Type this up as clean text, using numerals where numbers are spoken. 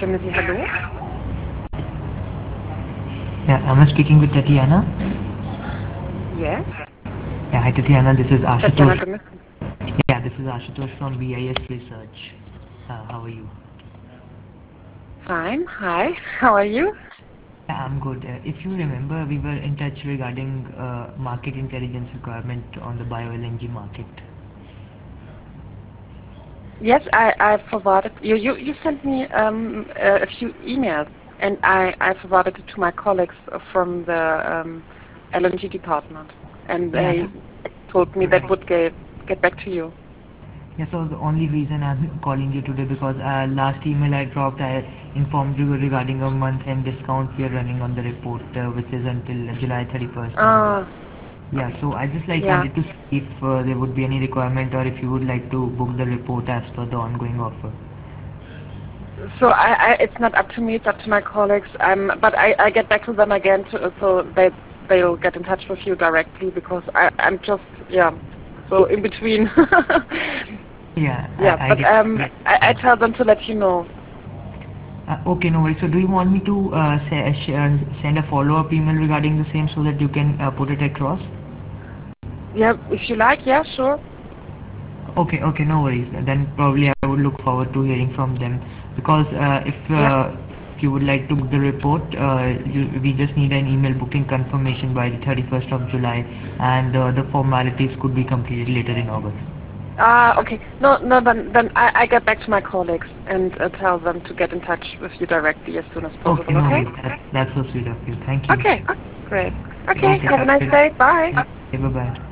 Timothy, hello. Yeah, am I speaking with Tatiana? Yes, Yeah, hi Tatiana, this is Tatiana Ashutosh. Timothy. Yeah, this is Ashutosh from BIS Research. How are you? Fine. Hi. How are you? Yeah, I'm good. If you remember, we were in touch regarding market intelligence requirement on the bio-LNG market. Yes, I forwarded you sent me a few emails, and I forwarded it to my colleagues from the LNG department, and Yeah, they told me that right. would get back to you. Yeah, so the only reason I'm calling you today because last email I dropped, I informed you regarding a month-end discount we are running on the report, which is until July 31st now. Uh, Yeah, so I just like yeah. wanted to see if there would be any requirement or if you would like to book the report as per the ongoing offer. So it's not up to me, it's up to my colleagues. But I get back to them again, so they'll get in touch with you directly because I'm just so in between. Yeah, Yeah, I but get I tell them to let you know. okay, no worries. So do you want me to send a follow-up email regarding the same so that you can put it across? Yeah, if you like, yeah, sure. Okay, okay, no worries. Then probably I would look forward to hearing from them because Yeah. if you would like to book the report, we just need an email booking confirmation by the 31st of July, and the formalities could be completed later in August. Okay. No, no, then I get back to my colleagues and tell them to get in touch with you directly as soon as Okay, possible, no okay? worries. That's so sweet of you. Thank you. Okay, great. Okay, Okay, have a have a nice good day. Bye. day. Bye bye.